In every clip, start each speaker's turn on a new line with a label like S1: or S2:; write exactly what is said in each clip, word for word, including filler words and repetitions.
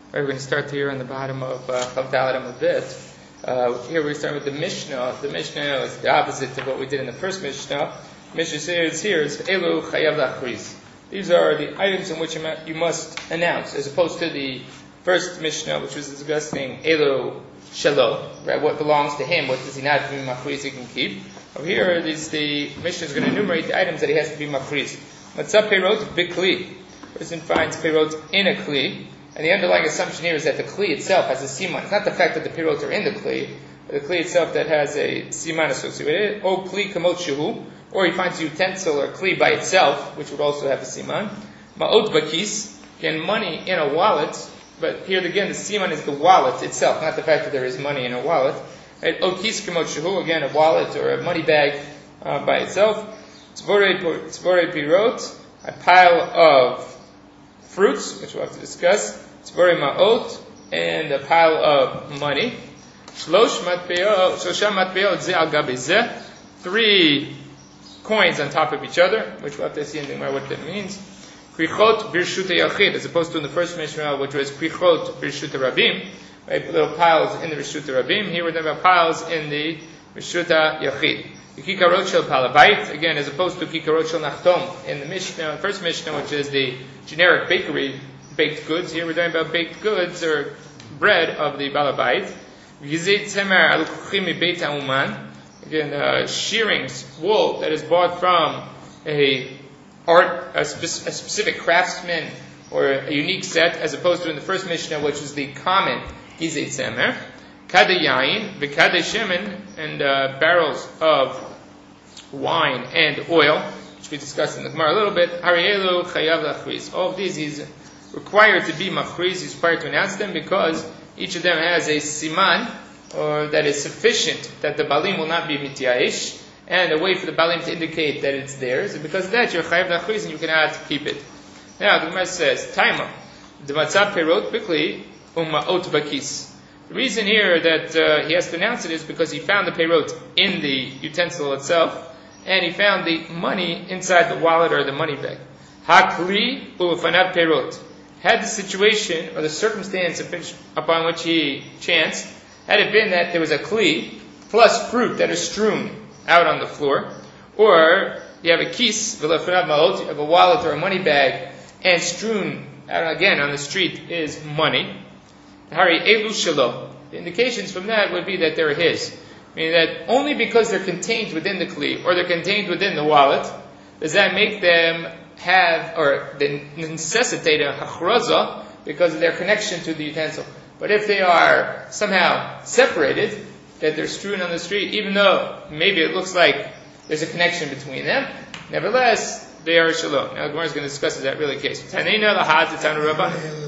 S1: Right, we're going to start here on the bottom of uh, Chav Dalet a bit. Uh, here we're starting with the Mishnah. The Mishnah is the opposite of what we did in the first Mishnah. The Mishnah says here is Elu Chayav Lachriz. These are the items in which you must announce, as opposed to the first Mishnah, which was discussing Elu Shelo, right? What belongs to him, what does he not be machriz he can keep. Over here, this, the Mishnah is going to enumerate the items that he has to be machriz. Matzah Perot Bikli. Person finds Perot in a Kli. And the underlying assumption here is that the Kli itself has a siman. It's not the fact that the Perot are in the Kli, but the Kli itself that has a siman associated with it. O Kli Kamot Shehu. Or he finds a utensil or Kli by itself, which would also have a siman. Ma'ot Bakis. Again, money in a wallet. But here again, the siman is the wallet itself, not the fact that there is money in a wallet. Right? O Kis Kamot Shehu. Again, a wallet or a money bag uh, by itself. Tzvorei Pirot. A pile of fruits, which we'll have to discuss. Tzvorei Ma'ot, and a pile of money. Shlosh matbeot, Shlosha matbeot ze al gabe ze. Three coins on top of each other, which we'll have to see in the Gemara what that means. Krichot birshut yachid, as opposed to in the first Mishnah, which was Krichot birshut rabim, right? Little piles in the birshut rabim. Here we're talking about piles in the birshut yachid. The kikarot shel palabait, again, as opposed to kikarot shel nachtom in the Mishnah, first Mishnah, which is the generic bakery baked goods. Here we're talking about baked goods or bread of the balabait. Again, uh, shearings, wool that is bought from a art, a, spe- a specific craftsman or a unique set, as opposed to in the first Mishnah, which is the common gizei tzemer. Kade yain, v'kade shemen, and uh, barrels of wine and oil, which we discussed in the Gemara a little bit. Harielu chayav lachriz. All of these he's required to be machriz, he's required to announce them, because each of them has a siman, or that is sufficient that the balim will not be mitya'ish, and a way for the balim to indicate that it's theirs. And because of that, you're chayav lachriz and you cannot keep it. Now, the Gemara says, Taima, d'matzah perot bikli u'ma'ot bakis. The reason here that uh, he has to announce it is because he found the perot in the utensil itself, and he found the money inside the wallet or the money bag. Hakli u'fanav perot. Had the situation or the circumstance upon which he chanced, had it been that there was a kli plus fruit that is strewn out on the floor, or you have a kis, you have a wallet or a money bag, and strewn out again on the street is money. Hari elu shelo. The indications from that would be that they're his. Meaning that only because they're contained within the kli, or they're contained within the wallet, does that make them have, or they necessitate a hachraza because of their connection to the utensil. But if they are somehow separated, that they're strewn on the street, even though maybe it looks like there's a connection between them, nevertheless, they are shalom. Now the Gemara is going to discuss is that really the case. Tanina lahad t'tanu rabban.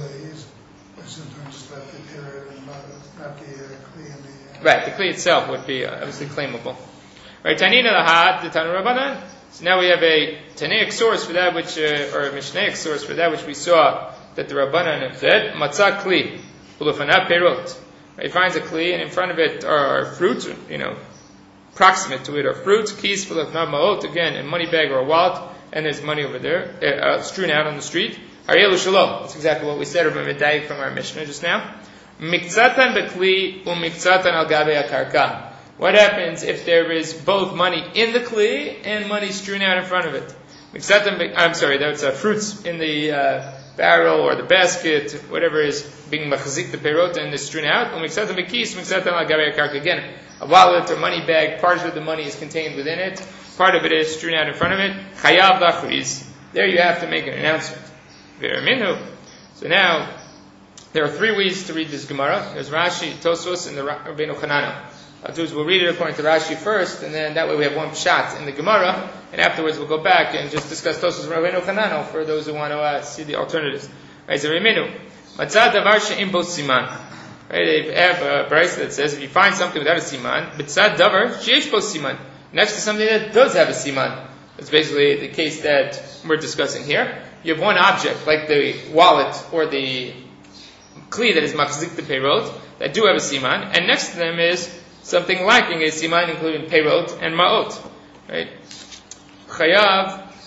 S1: Right, the kli itself would be uh, obviously claimable. Right, Tanina lahad t'tanu rabbanan. So now we have a Tanaic source for that which, uh, or a Mishnaic source for that which we saw that the Rabbanan have said, Matzah Kli, Ulufana Perot. He finds a Kli, and in front of it are fruits, you know, proximate to it are fruits, Kis, Ulufana Ma'ot, again, a money bag or a wallet, and there's money over there, uh, strewn out on the street. Arielu Shalom. That's exactly what we said, Rabbi Medayik from our Mishnah just now. Miktzatan Bekli, Umiktzatan Al Gabe Akarka. What happens if there is both money in the kli and money strewn out in front of it? I'm sorry, that's uh, fruits in the uh, barrel or the basket, whatever is being machazik the perot and is strewn out. Again, a wallet or money bag, part of the money is contained within it, part of it is strewn out in front of it. Chayav lachriz. There you have to make an announcement. So now, there are three ways to read this Gemara. There's Rashi, Tosfos, and the Rabbeinu Hananel. I'll do is we'll read it according to Rashi first, and then that way we have one pshat in the Gemara, and afterwards we'll go back and just discuss Tosfos and Rabbeinu Hananel for those who want to uh, see the alternatives. Right, so Reminu, Matzah davar she'im bo siman. Right, they have a brayso that says if you find something without a siman, Matzah davar she'esh bo siman. Next to something that does have a siman. That's basically the case that we're discussing here. You have one object, like the wallet or the kli that is machzik the perot, that do have a siman, and next to them is something lacking a siman, including perot and ma'ot. Right? Chayav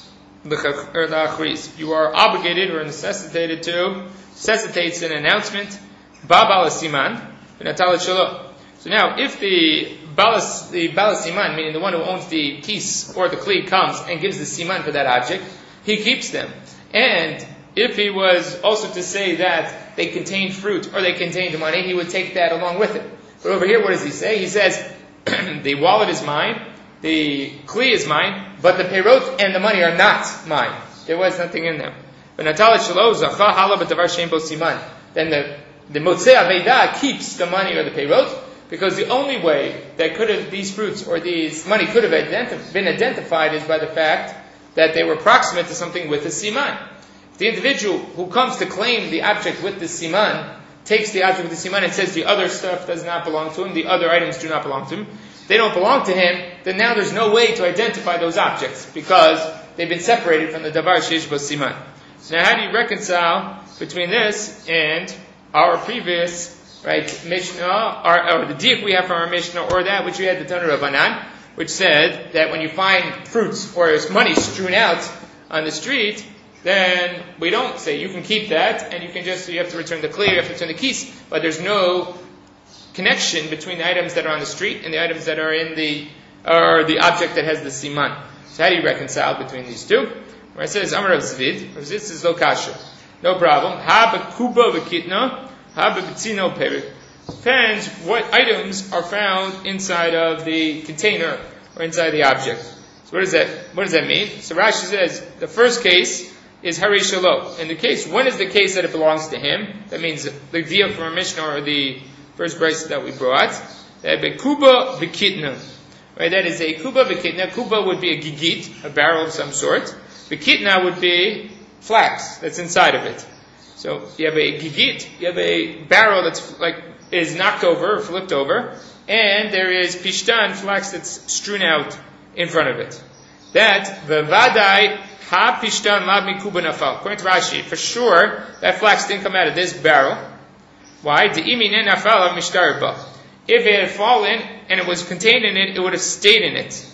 S1: You are obligated or necessitated to, necessitates an announcement, Ba'al Siman, So now, if the Balas, the Balas Siman, meaning the one who owns the kis or the kli, comes and gives the Siman for that object, he keeps them. And if he was also to say that they contained fruit or they contained money, he would take that along with it. But over here, what does he say? He says, the wallet is mine, the kli is mine, but the perot and the money are not mine. There was nothing in them. Then the, the Motzei Aveda keeps the money or the perot, because the only way that could have, these fruits or these money could have identi- been identified is by the fact that they were proximate to something with the siman. If the individual who comes to claim the object with the siman takes the object with the siman and says the other stuff does not belong to him, the other items do not belong to him, they don't belong to him, then now there's no way to identify those objects because they've been separated from the davar sheish bo siman. So now how do you reconcile between this and our previous right Mishnah, or, or the diak we have from our Mishnah, or that which we had the Tanu Rabbanan, which said that when you find fruits or money strewn out on the street, then we don't say you can keep that and you can just, you have to return the kli, you have to return the kis, but there's no connection between the items that are on the street and the ikuba that are in the, or the object that has the siman. So how do you reconcile between these two? Where it says, Amar Rav Zvid, Rav Zvid says, lo kasha. No problem. Ha b'kuba v'kitna, ha b'bitzino perik. Depends what items are found inside of the container or inside the object. So what does that, what does that mean? So Rashi says, the first case is Hari Shalo. In the case, when is the case that it belongs to him? That means the deal from our Mishnah or the first bracelet that we brought. That be kuba v'kitna. Right, that is a kuba v'kitna. Kuba would be a gigit, a barrel of some sort. V'kitna would be flax that's inside of it. So you have a gigit, you have a barrel that's like is knocked over or flipped over, and there is pishtan, flax that's strewn out in front of it. That v'vadai ha pishtan lav mikuba nafal. According to Rashi, for sure that flax didn't come out of this barrel. Why? De'imine nafal av mishtar ba. If it had fallen and it was contained in it, it would have stayed in it.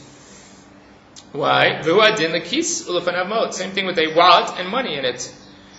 S1: Why? V'huadin lekis ulafanav mot. Same thing with a wallet and money in it.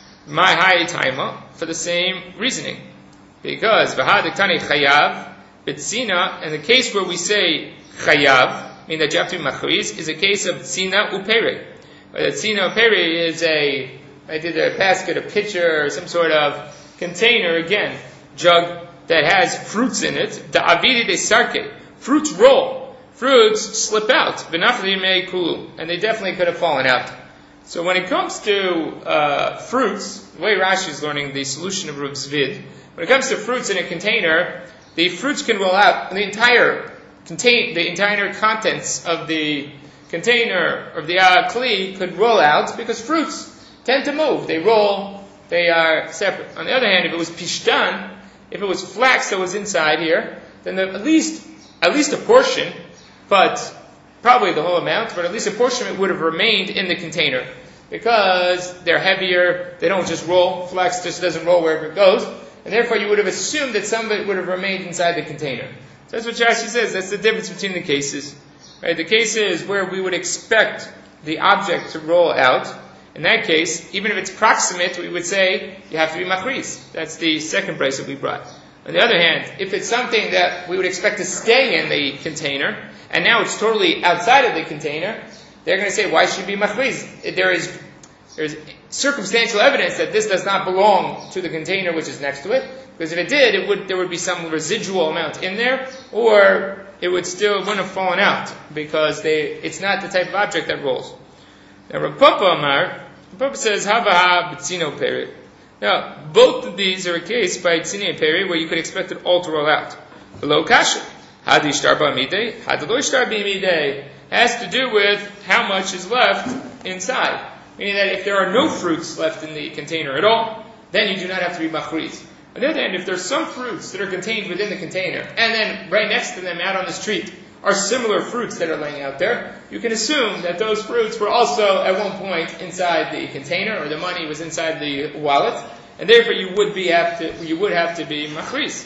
S1: My high taima for the same reasoning. Because v'hadiktani chayav b'tzina, in the case where we say chayav, meaning that you have to be machriz, is a case of tzina uperi. That tzina uperi is a, I did a basket, a pitcher, or some sort of container, again, jug that has fruits in it. Da'avidi de sarke. Fruits roll. Fruits slip out. V'nafli mei kulu. And they definitely could have fallen out. So when it comes to uh, fruits, the way Rashi is learning the solution of Rav Zvid, when it comes to fruits in a container, the fruits can roll out. The entire contain, the entire contents of the container of the uh, kli could roll out because fruits tend to move. They roll. They are separate. On the other hand, if it was pishtan, if it was flax that was inside here, then the, at least at least a portion, but probably the whole amount, but at least a portion of it would have remained in the container. Because they're heavier, they don't just roll, flax just doesn't roll wherever it goes, and therefore you would have assumed that some of it would have remained inside the container. So that's what Rashi says, that's the difference between the cases. Right? The case is where we would expect the object to roll out. In that case, even if it's proximate, we would say you have to be machriz. That's the second price that we brought. On the other hand, if it's something that we would expect to stay in the container, and now it's totally outside of the container, they're going to say, why should it be machriz? There is there's circumstantial evidence that this does not belong to the container which is next to it, because if it did, it would there would be some residual amount in there, or it would still wouldn't have fallen out, because they it's not the type of object that rolls. Now Rav Papa Amar, Rav Papa says, Havaha b'tzino peri. Now, both of these are a case by tzino peri where you could expect it all to roll out. Below kasha. Hadi shtar b'amidei, hadi lo shtar b'amidei. Has to do with how much is left inside. Meaning that if there are no fruits left in the container at all, then you do not have to be machriz. On the other hand, if there's some fruits that are contained within the container, and then right next to them out on the street are similar fruits that are laying out there, you can assume that those fruits were also at one point inside the container, or the money was inside the wallet, and therefore you would be have to you would have to be machriz.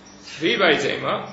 S1: V'bayzema,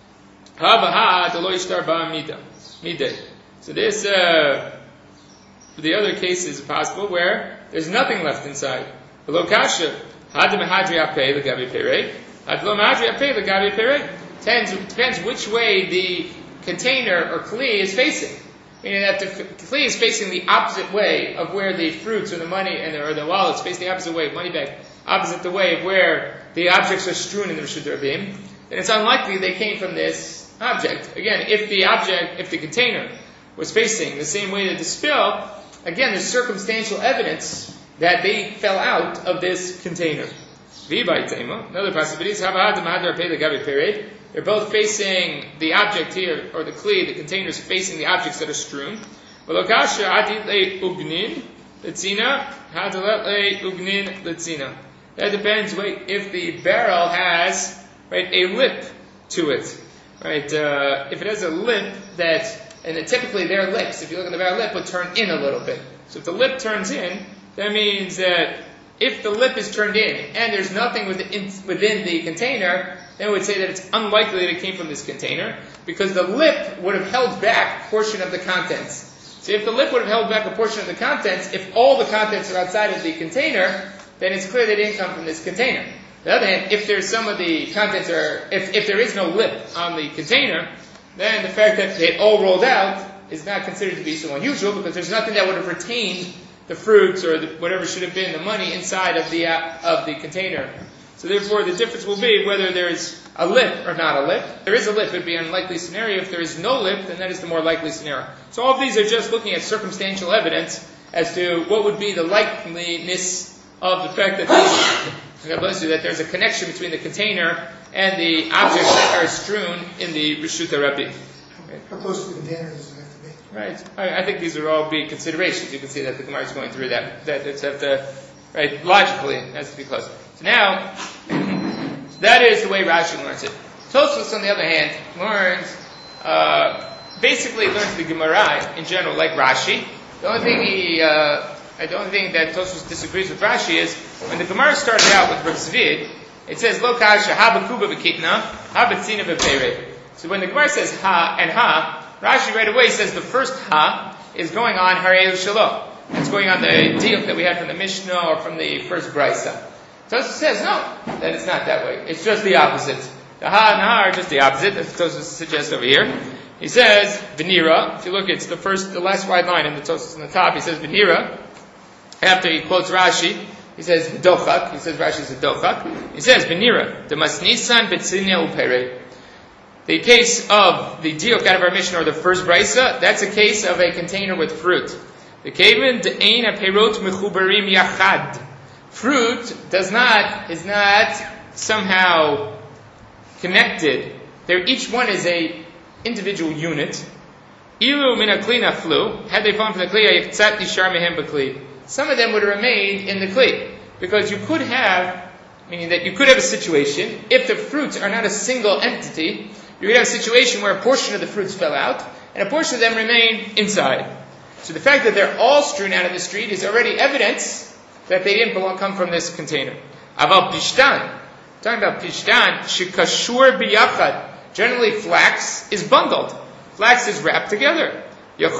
S1: havaha deloy shtar ba'amida. Midday. So this uh, the other case is possible where there's nothing left inside. Below kasha, had mahadri apei legabi perei, had lo mahadri apei legabi perei. Depends which way the container or kli is facing. Meaning that the kli is facing the opposite way of where the fruits or the money and the, or the wallets face the opposite way, money bag, opposite the way of where the objects are strewn in the Reshut Rabim, then it's unlikely they came from this object. Again, if the object, if the container was facing the same way that the spill, again, there's circumstantial evidence that they fell out of this container. Another possibility is they're both facing the object here, or the kli, the container is facing the objects that are strewn. That depends, wait, if the barrel has, right, a lip to it. Right, uh, if it has a lip that, and then typically their lips, if you look at the barrel lip, would turn in a little bit. So if the lip turns in, that means that if the lip is turned in and there's nothing within, within the container, then we would say that it's unlikely that it came from this container, because the lip would have held back a portion of the contents. So if the lip would have held back a portion of the contents, if all the contents are outside of the container, then it's clear they didn't come from this container. On the other hand, if there's some of the contents are, if, if there is no lip on the container, then the fact that it all rolled out is not considered to be so unusual, because there's nothing that would have retained the fruits or the, whatever should have been the money inside of the uh, of the container. So therefore, the difference will be whether there's a lip or not a lip. If there is a lip, it would be an unlikely scenario. If there is no lip, then that is the more likely scenario. So all of these are just looking at circumstantial evidence as to what would be the likeliness of the fact that there's, God bless you, that there's a connection between the container and the objects that are strewn in the Reshut Rabim.
S2: How close to the container does it have to be?
S1: Right. I, I think these are all big considerations. You can see that the Gemara is going through that. That it's have to, right, logically, it has to be close. So now, that is the way Rashi learns it. Tosfos, on the other hand, learns, uh, basically learns the Gemara in general, like Rashi. The only thing he, uh, the only thing that Tosfos disagrees with Rashi is, when the Gemara started out with Rav Zvid, it says, Lo kasha ha b'kuba v'kitna, ha b'tzina v'peirei. So when the Gemara says ha and ha, Rashi right away says the first ha is going on Harei Shalom. It's going on the diuk that we had from the Mishnah or from the first Brisa. Tosfos says no, that it's not that way. It's just the opposite. The ha and ha are just the opposite. That's what Tosfos suggests over here. He says Venira. If you look, it's the first, the last wide line in the Tosfos on the top. He says Venira. After he quotes Rashi, he says V'dochak. He says Rashi is a dochak. He says Venira. The masnisan betzina uperei. The case of the diuk out of our Mishnah, or the first brisa, that's a case of a container with fruit. The kaven de'ein aperot mechubarim yachad. Fruit does not, is not somehow connected. There, each one is a individual unit. Ilu min hakli naflu. Had they fallen from the kli, yiftzat nishar mehem b'kli. Some of them would have remained in the kli, because you could have, meaning that you could have a situation, if the fruits are not a single entity, you could have a situation where a portion of the fruits fell out, and a portion of them remained inside. So the fact that they're all strewn out in the street is already evidence that they didn't belong, come from this container. Aval pishtan, talking about pishtan, shikashur biyachad. Generally, flax is bundled. Flax is wrapped together. There's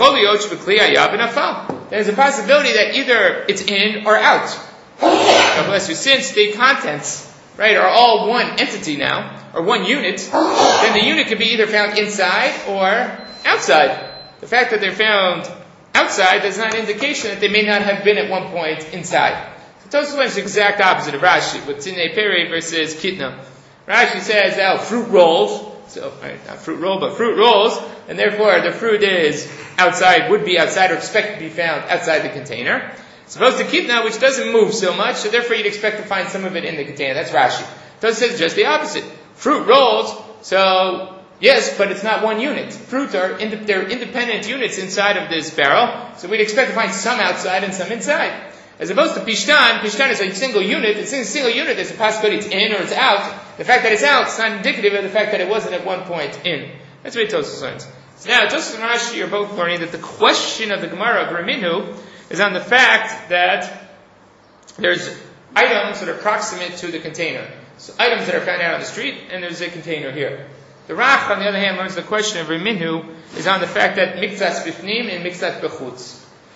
S1: a possibility that either it's in or out. God bless you. Since the contents, right, are all one entity now, or one unit, then the unit can be either found inside or outside. The fact that they're found outside is not an indication that they may not have been at one point inside. So Tosfos is the exact opposite of Rashi, with Tzine Peri versus Kitna. Rashi says, oh, fruit rolls, so, right, not fruit roll, but fruit rolls, and therefore the fruit is outside, would be outside, or expect to be found outside the container. As opposed to Kitna, which doesn't move so much, so therefore you'd expect to find some of it in the container. That's Rashi. Tosfos says just the opposite. Fruit rolls, so yes, but it's not one unit. Fruit are ind- they're independent units inside of this barrel, so we'd expect to find some outside and some inside. As opposed to Pishtan, Pishtan is a single unit. It's a single unit, there's a possibility it's in or it's out. The fact that it's out is not indicative of the fact that it wasn't at one point in. That's what Tosfos learns. So now, Tosfos and Rashi are both learning that the question of the Gemara of Raminu is on the fact that there's items that are proximate to the container. So items that are found out on the street, and there's a container here. The Rach, on the other hand, learns the question of Raminu is on the fact that mikzat bifnim and mikzat bechutz.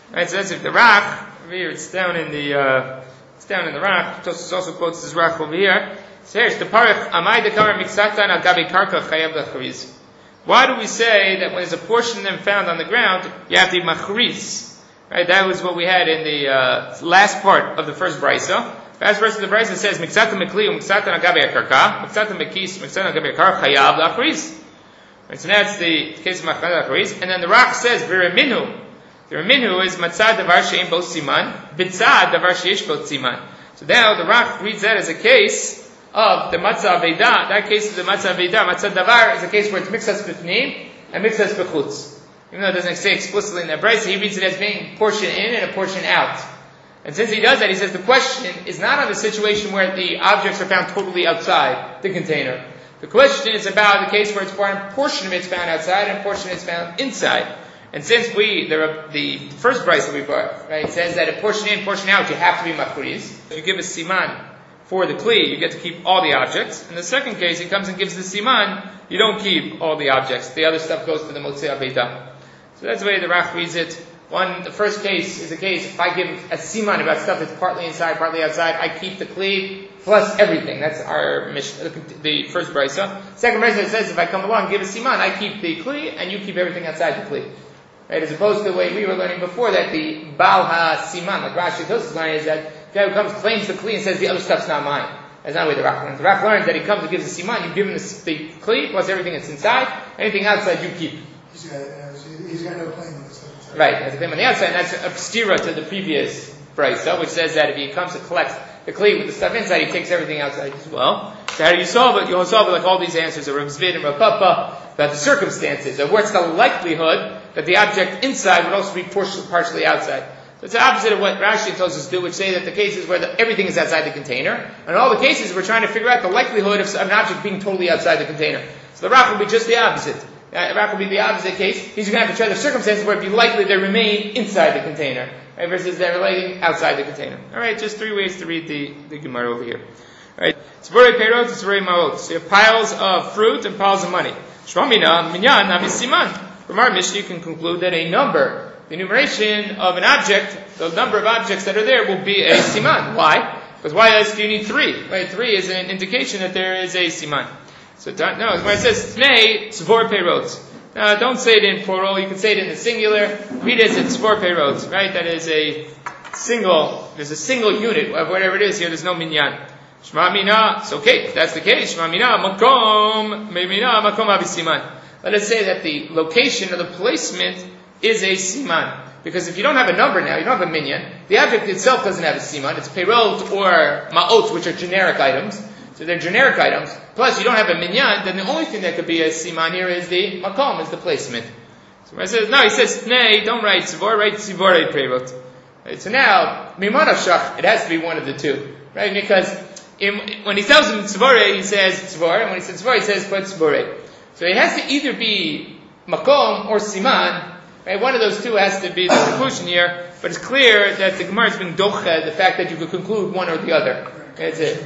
S1: Right, so that's if the Rach, over here, it's down in the, uh, it's down in the Rach. Tosfos also quotes this Rach over here. So here's the Parach, Amai dekar miksatan al gabi karka chayav lachriz. Why do we say that when there's a portion of them found on the ground, you have to be machriz? Right, that was what we had in the, uh, last part of the first brisa. Last verse of the brisa says, miksatan mekli, miksatan al gabi karka, miksatan mekis, miksatan al gabi karka chayav lachriz. Right, so that's the case of machriz lachriz. And then the Rach says, v'reminu. The Raminu is matzah davar she'im bo siman, bitzah davar she'esh bo siman. So now the Rach reads that as a case of the matzah aveda. That case is the matzah aveda. Matzah davar is a case where it's mixas b'fnim and mixas b'chutz. Even though it doesn't say explicitly in that brayso, he reads it as being portion in and a portion out. And since he does that, he says the question is not on the situation where the objects are found totally outside the container. The question is about the case where it's one portion of it's found outside and a portion is found inside. And since we, the, the first brisa we brought, right, says that a portion in, portion out, you have to be machriz. You give a siman for the kli, you get to keep all the objects. In the second case, he comes and gives the siman, you don't keep all the objects. The other stuff goes to the motzei aveda. So that's the way the Rach reads it. One, the first case is a case, if I give a siman about stuff that's partly inside, partly outside, I keep the kli plus everything. That's our mission, the first brisa. Second brisa says, if I come along and give a siman, I keep the kli, and you keep everything outside the kli. Right, as opposed to the way we were learning before, that the Baal HaSiman, like Rashi Tosfos line, is that the guy who comes, claims the Kli and says the other stuff's not mine. That's not the way the Rach learns. The Rach learns that he comes and gives a Siman, you give him the, the Kli plus everything that's inside, anything outside you keep.
S2: He's got, uh, he's got no claim on the stuff inside.
S1: Right, has a claim on the outside, and that's a stira to the previous brisa, which says that if he comes to collect the Kli with the stuff inside, he takes everything outside as well. So how do you solve it? You'll solve it like all these answers of Rav Zvid and Rav Papa, about the circumstances of what's the likelihood that the object inside would also be partially outside. So it's the opposite of what Rashi tells us to do, which say that the cases where the, everything is outside the container, and in all the cases we're trying to figure out the likelihood of an object being totally outside the container. So the Rach will be just the opposite. The Rach will be the opposite case. He's going to have to try the circumstances where it'd be likely they remain inside the container, right, versus they're relating outside the container. Alright, just three ways to read the, the Gemara over here. Alright, Tzvorei Perot, Tzvorei Maot. So you have piles of fruit and piles of money. Shvamina, Minyan, Namisiman. From our Mishnah, you can conclude that a number, the enumeration of an object, the number of objects that are there will be a siman. Why? Because why else do you need three? Right? Three is an indication that there is a siman. So no, when it says Tnei Tzvor Perot. Now don't say it in plural, you can say it in the singular. Read it as Tzvor Perot, right? That is a single, there's a single unit of whatever it is here, there's no minyan. Shema Mina, it's okay, if that's the case. Shema Mina, Makom, Mina, Makom Abisiman. Let us say that the location or the placement is a siman. Because if you don't have a number now, you don't have a minyan, the object itself doesn't have a siman. It's perot or ma'ot, which are generic items. So they're generic items. Plus, you don't have a minyan, then the only thing that could be a siman here is the makom, is the placement. So when I says, no, he says, nay, don't write tzivor, write tzivore perot. Right, so now, mimanav shach, it has to be one of the two. Right? Because in, when he tells him tzivore, he says tzivor, and when he says tzivor, he says put tzivore. So it has to either be makom or siman. Right? One of those two has to be the conclusion here. But it's clear that the Gemara is being docha, the fact that you could conclude one or the other. That's it.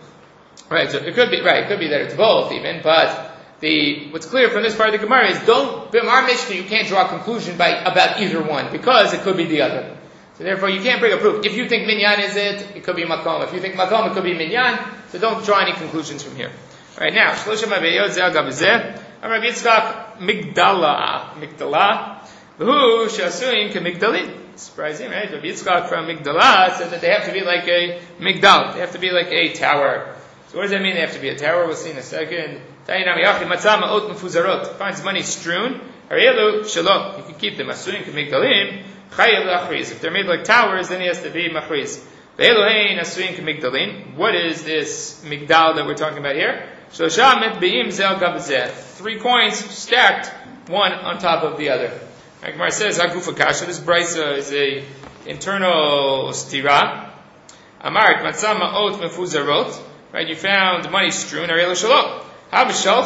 S1: Right. So it could be right. It could be that it's both even. But the what's clear from this part of the Gemara is don't b'mar Mishnah. You can't draw a conclusion by about either one because it could be the other. So therefore, you can't bring a proof. If you think minyan is it, it could be makom. If you think makom, it could be minyan. So don't draw any conclusions from here. All right, now, Shlosha Maveyot Zeh Gabzeh, Amar Yitzchak Migdala, Migdala, Who Shasuin Kemigdalin. Surprising, right? Rabbi Yitzchak from Migdala says that they have to be like a Migdal. They have to be like a tower. So what does that mean? They have to be a tower. We'll see in a second. Tainam Yachi Matzah Ma'ot Mefuzarot. Finds money strewn. Harielu Shalom. You can keep them. Asuin Kemigdalim. Chayav Lachriz. If they're made like towers, then he has to be Machriz. Ve'elohein Asuin Kemigdalim. What is this Migdal that we're talking about here? Shlosha Metbeim Zel Gabzeh. Three coins stacked, one on top of the other. Like Gemara says, Hagufa Kasha, this brisa is a internal stira. Amar Matzah Ma'ot Mefuzarot. Right, you found money strewn. Ariel Shalom. That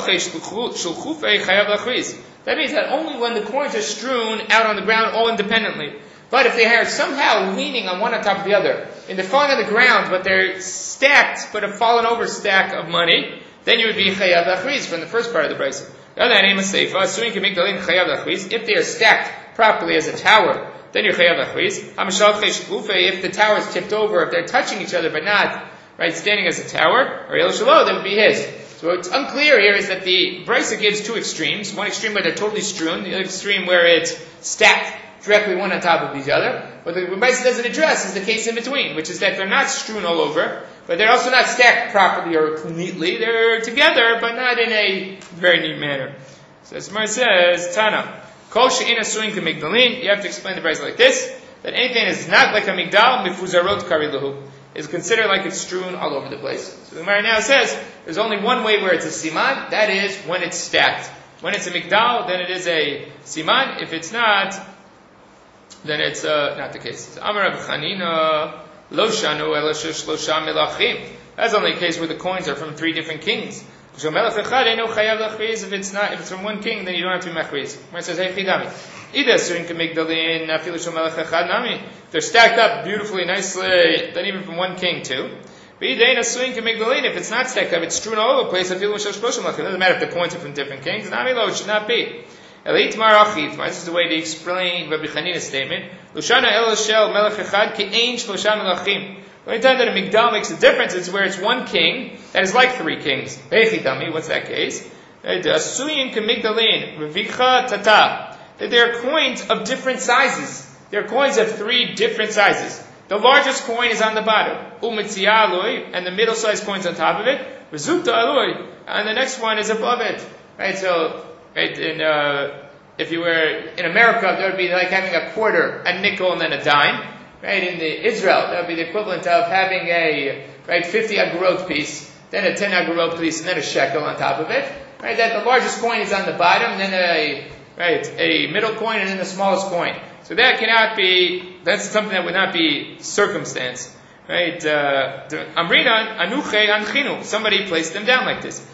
S1: means that only when the coins are strewn out on the ground, all independently. But if they are somehow leaning on one on top of the other, and they're falling on the ground, but they're stacked, but a fallen over stack of money, then you would be chayav lachriz from the first part of the brisa. The other name is seifa. If they are stacked properly as a tower, then you're chayav lachriz. If the tower is tipped over, if they're touching each other but not right standing as a tower, or el shalo, that would be his. So what's unclear here is that the Brisa gives two extremes. One extreme where they're totally strewn, the other extreme where it's stacked directly one on top of each other. What the Brisa doesn't address is the case in between, which is that they're not strewn all over, but they're also not stacked properly or neatly. They're together, but not in a very neat manner. So as Mar says, Tana, Kol she'ena suin k'migdalin, you have to explain the Brisa like this, that anything that is not like a migdal, mifuzarot kariluhu, is considered like it's strewn all over the place. So the Gemara now says, there's only one way where it's a siman, that is when it's stacked. When it's a migdal, then it is a siman. If it's not, then it's uh, not the case. Amar Rav Chanina, lo shanu ela shlosha melachim. That's only a case where the coins are from three different kings. If it's not, if it's from one king, then you don't have to be machriz. It says, hey chidami. They're stacked up beautifully, nicely, then even from one king too. If it's not stacked up, it's strewn all over the place. It doesn't matter if the coins are from different kings. It should not be. This is the way to explain Rabbi Chanina's statement. The only time that a migdal makes a difference is where it's one king that is like three kings. What's that case? That there are coins of different sizes. There are coins of three different sizes. The largest coin is on the bottom, and the middle-sized coin is on top of it, and the next one is above it. Right? So, right, in, uh, if you were in America, that would be like having a quarter, a nickel, and then a dime. Right? In the Israel, that would be the equivalent of having a right fifty agorot piece, then a ten agorot piece, and then a shekel on top of it. Right? That the largest coin is on the bottom, then a right a middle coin, and then the smallest coin. So that cannot be. That's something that would not be circumstance. Right? Amrina anuche anchinu. Somebody placed them down like this.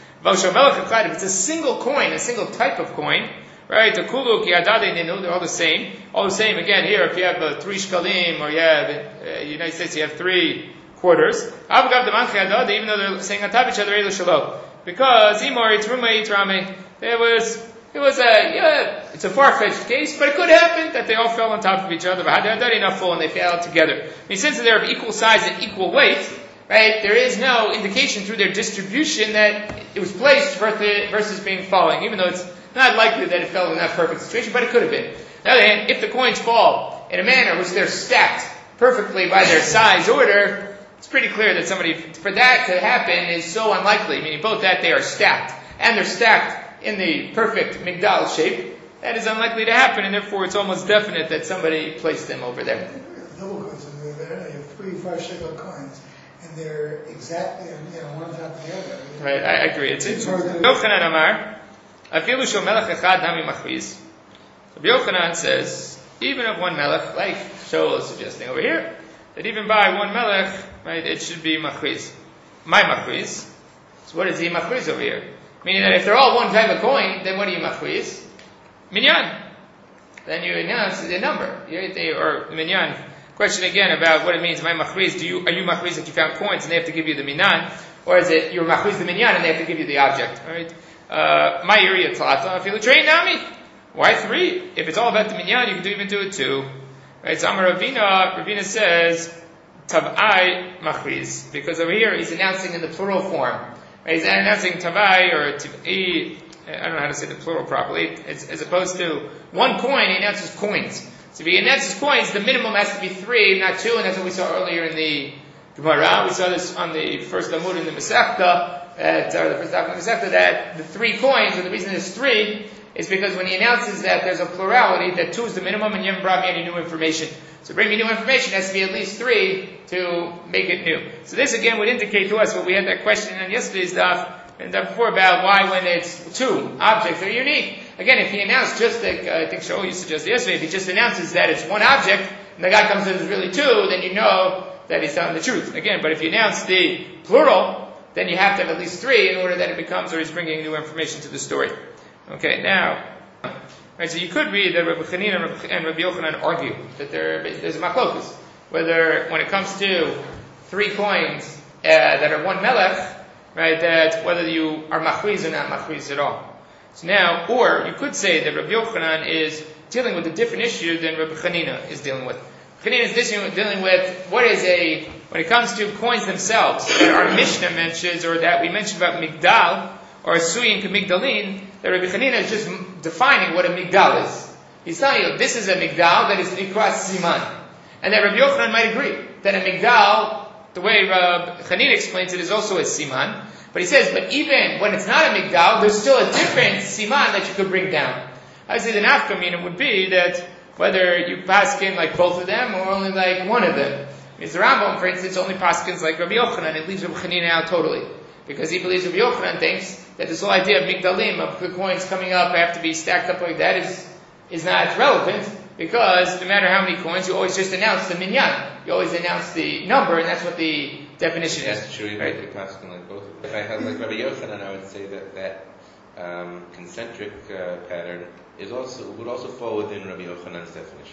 S1: If it's a single coin, a single type of coin. Right, the kulu ki adade ninu, they're all the same. All the same. Again, here, if you have uh, three shkalim, or you have in uh, United States, you have three quarters. Even though they're saying on top of each other, because imor itruma itrame, there was it was a yeah, it's a far-fetched case, but it could happen that they all fell on top of each other. But hadad enough fall and they fell together. I mean, since they're of equal size and equal weight, right, there is no indication through their distribution that it was placed versus being falling, even though it's not likely that it fell in that perfect situation, but it could have been. On the other hand, if the coins fall in a manner which they're stacked perfectly by their size order, it's pretty clear that somebody, for that to happen is so unlikely, meaning both that they are stacked and they're stacked in the perfect migdal shape, that is unlikely to happen, and therefore it's almost definite that somebody placed them over there.
S2: Double coins over there, you have three five shekel coins, and they're exactly, you know, one on top of the other.
S1: Right, I agree. It's Yochanan Amar. Afilu shel melech echad nami machriz. Rabbi Yochanan says, even of one melech, like Shaul is suggesting over here, that even by one melech, right, it should be machriz. My machriz. So what is he machriz over here? Meaning that if they're all one type of coin, then what do you machriz? Minyan. Then you announce the number. Or minyan. Question again about what it means. My machriz. Do you are you machriz that you found coins and they have to give you the minyan, or is it you're machriz the minyan and they have to give you the object? All right. My area tlata. Afilu train nami. Why three? If it's all about the minyan, you can do, even do it two. Right? So Amar Ravina. Ravina says tavai machriz, because over here he's announcing in the plural form. Right? He's announcing tavai or tiv'i. I don't know how to say the plural properly. It's, as opposed to one coin, he announces coins. So if he announces coins, the minimum has to be three, not two, and that's what we saw earlier in the Gemara. We saw this on the first Amud in the Masechta. That, or the first half of the Masechta, that the three coins, and the reason there's three, is because when he announces that there's a plurality, that two is the minimum, and you haven't brought me any new information. So bring me new information, it has to be at least three to make it new. So this again would indicate to us what we had that question on yesterday's daf, and daf before about why when it's two objects are unique. Again, if he announced just like, uh, I think Shaul used to suggest yesterday, if he just announces that it's one object, and the guy comes in and it's really two, then you know that he's telling the truth. Again, but if you announce the plural, then you have to have at least three in order that it becomes, or he's bringing new information to the story. Okay, now, right, so you could read that Rabbi Chanina and Rabbi Yochanan argue that there, there's a machlokus, whether when it comes to three coins uh, that are one melech, right, that whether you are machriz or not machriz at all. So now, or you could say that Rabbi Yochanan is dealing with a different issue than Rabbi Chanina is dealing with. Chanina is dealing with what is a, when it comes to coins themselves, that our Mishnah mentions, or that we mentioned about Migdal, or Suyin Migdalin, that Rabbi Chanina is just defining what a Migdal is. He's telling you, this is a Migdal that is Nikra Siman. And that Rabbi Yochanan might agree, that a Migdal, the way Rabbi Chanina explains it, is also a Siman. But he says, but even when it's not a Migdal, there's still a different Siman that you could bring down. Obviously the nafkamina would be that whether you paskin like both of them or only like one of them. Because the Rambam, for instance, only paskins like Rabbi Yochanan. It leaves Rabbi Chanina out totally. Because he believes Rabbi Yochanan thinks that this whole idea of Migdalim, of the coins coming up, have to be stacked up like that, is, is not relevant. Because no matter how many coins, you always just announce the minyan. You always announce the number, and that's what the definition is.
S3: That's true, even right? If you paskin like both of them. If I had like Rabbi Yochanan, I would say that that um, concentric uh, pattern is also would also fall within Rabbi Yochanan's definition.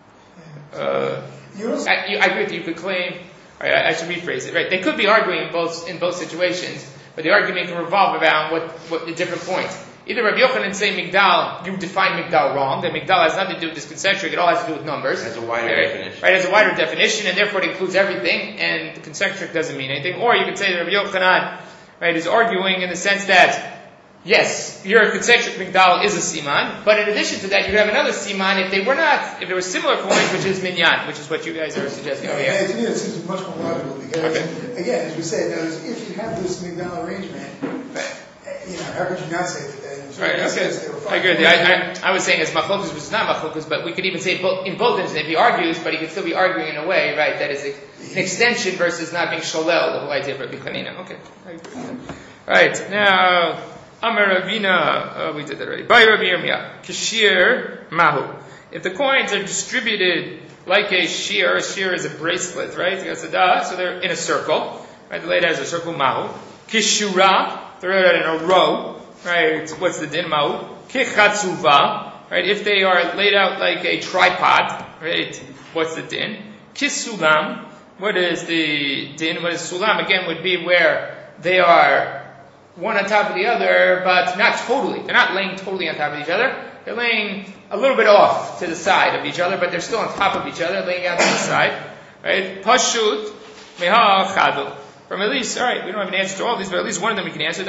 S1: Uh, I, you, I agree with you. You could claim. Right, I, I should rephrase it. Right, they could be arguing in both in both situations, but the argument can revolve around what what the different points. Either Rabbi Yochanan say Migdal, you define Migdal wrong. That Migdal has nothing to do with this concentric. It all has to do with numbers.
S3: It has a wider
S1: right,
S3: definition.
S1: Right, it has a wider definition, and therefore it includes everything. And the concentric doesn't mean anything. Or you could say that Rabbi Yochanan, right, is arguing in the sense that, yes, your concentric Migdal is a siman, but in addition to that, you have another siman if they were not, if there were similar coins, which is minyan, which is what you guys are suggesting.
S2: Yeah,
S1: oh, yeah.
S2: To me, it seems much more logical because, okay. again, as we say, now, if you have this Migdal arrangement, right. you know, how could you not say that?
S1: Right, okay. I agree with you. I, I, I was saying as machlokus, which is not machlokus, but we could even say both, in both instances, he argues, but he could still be arguing in a way, right, that is a, an extension versus not being sholel, the whole idea of Rabbi Chanina. Okay, I agree with that. Right, now, Amar Ravina, uh, we did that already. By Rabbi Yirmiyah, Kishir Mahu. If the coins are distributed like a shear, a shear is a bracelet, right? So they're in a circle, right? The laid out as a circle, Mahu. Kishura, they're laid out in a row, right? What's the din, Mahu? Kichatzuva, right? If they are laid out like a tripod, right? What's the din? Kisulam, what is the din? What is sulam? Again, would be where they are one on top of the other, but not totally. They're not laying totally on top of each other. They're laying a little bit off to the side of each other, but they're still on top of each other, laying out to the side. Right? Pashut, meha chadul. From at least, alright, we don't have an answer to all these, but at least one of them we can answer.